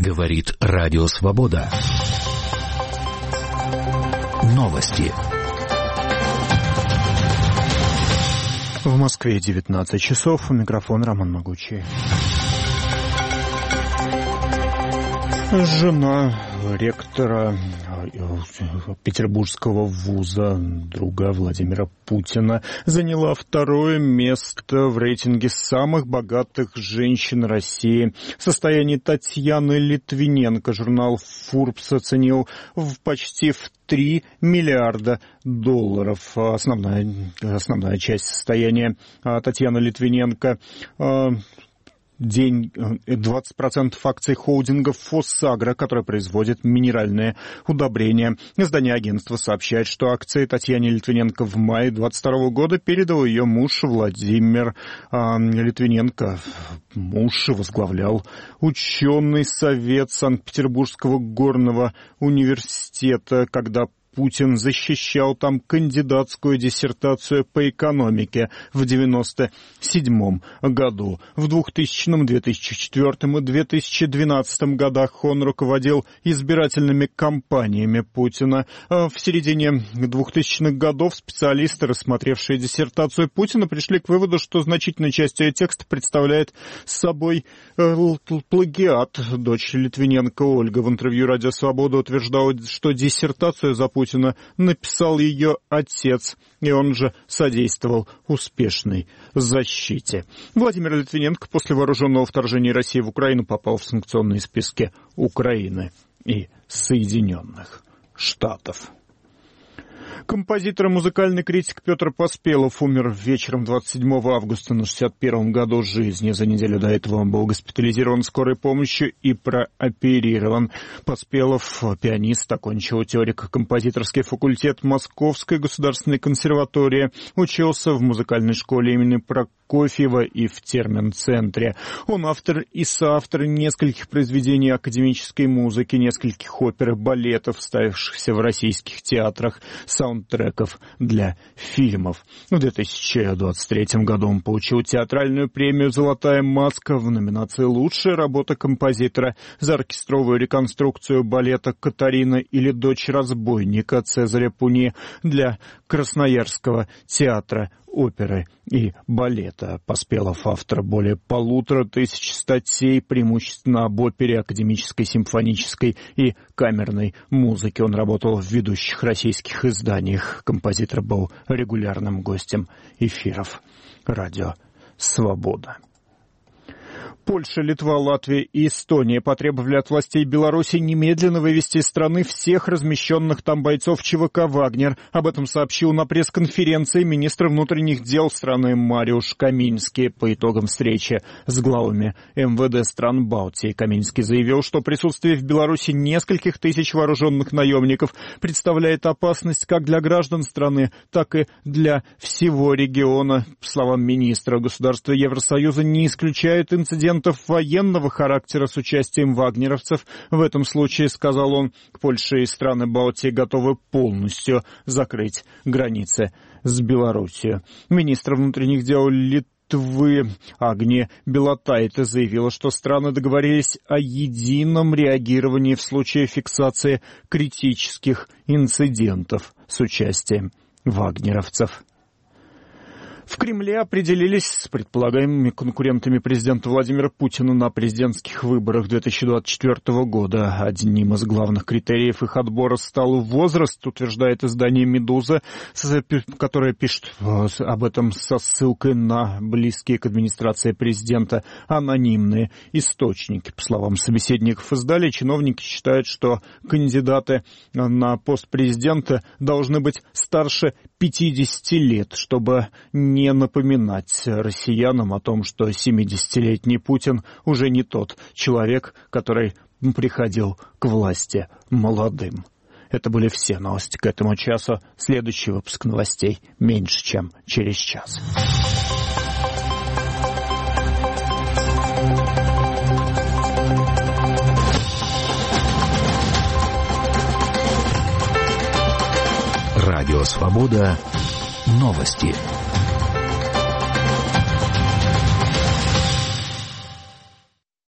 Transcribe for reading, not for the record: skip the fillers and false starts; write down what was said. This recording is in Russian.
Говорит Радио Свобода. Новости. В Москве 19 часов. У микрофона Роман Могучий. Жена ректора Петербургского вуза, друга Владимира Путина, заняла второе место в рейтинге самых богатых женщин России. Состояние Татьяны Литвиненко журнал Forbes оценил почти в $3 миллиарда. Основная часть состояния Татьяны Литвиненко – 20% акций холдинга «Фосагро», который производит минеральные удобрения. Издание агентства сообщает, что акции Татьяне Литвиненко в мае 2022 года передал ее муж Владимир Литвиненко. Муж возглавлял ученый совет Санкт-Петербургского горного университета, когда Путин защищал там кандидатскую диссертацию по экономике в 1997 году. В 2000, 2004 и 2012 годах он руководил избирательными кампаниями Путина. В середине 2000-х годов специалисты, рассмотревшие диссертацию Путина, пришли к выводу, что значительная часть ее текста представляет собой плагиат. Дочь Литвиненко Ольга в интервью «Радио Свобода» утверждала, что диссертацию за Путина написал ее отец, и он же содействовал успешной защите. Владимир Литвиненко после вооруженного вторжения России в Украину попал в санкционные списки Украины и Соединенных Штатов. Композитор и музыкальный критик Петр Поспелов умер вечером 27 августа на 61-м году жизни. За неделю до этого он был госпитализирован скорой помощью и прооперирован. Поспелов, пианист, окончил теорико-композиторский факультет Московской государственной консерватории, учился в музыкальной школе имени Прокофьева и в Термин-центре. Он автор и соавтор нескольких произведений академической музыки, нескольких опер и балетов, ставившихся в российских театрах, саундтреков для фильмов. В 2023 году он получил театральную премию «Золотая маска» в номинации «Лучшая работа композитора» за оркестровую реконструкцию балета «Катарина» или «Дочь разбойника» Цезаря Пуни для Красноярского театра оперы и балета. Поспелов автор более 1500 статей, преимущественно об опере, академической, симфонической и камерной музыке. Он работал в ведущих российских изданиях. Композитор был регулярным гостем эфиров «Радио Свобода». Польша, Литва, Латвия и Эстония потребовали от властей Беларуси немедленно вывести из страны всех размещенных там бойцов ЧВК «Вагнер». Об этом сообщил на пресс-конференции министр внутренних дел страны Мариуш Каминский по итогам встречи с главами МВД стран Балтии. Каминский заявил, что присутствие в Беларуси нескольких тысяч вооруженных наемников представляет опасность как для граждан страны, так и для всего региона. По словам министра, государства Евросоюза не исключают инцидентов военного характера с участием вагнеровцев. В этом случае, сказал он, Польша и страны Балтии готовы полностью закрыть границы с Белоруссией. Министр внутренних дел Литвы Агния Белотайте заявила, что страны договорились о едином реагировании в случае фиксации критических инцидентов с участием вагнеровцев. В Кремле определились с предполагаемыми конкурентами президента Владимира Путина на президентских выборах 2024 года. Одним из главных критериев их отбора стал возраст, утверждает издание «Медуза», которое пишет об этом со ссылкой на близкие к администрации президента анонимные источники. По словам собеседников издания, чиновники считают, что кандидаты на пост президента должны быть старше 50 лет, чтобы не напоминать россиянам о том, что 70-летний Путин уже не тот человек, который приходил к власти молодым. Это были все новости к этому часу. Следующий выпуск новостей меньше, чем через час. Радио Свобода. Новости.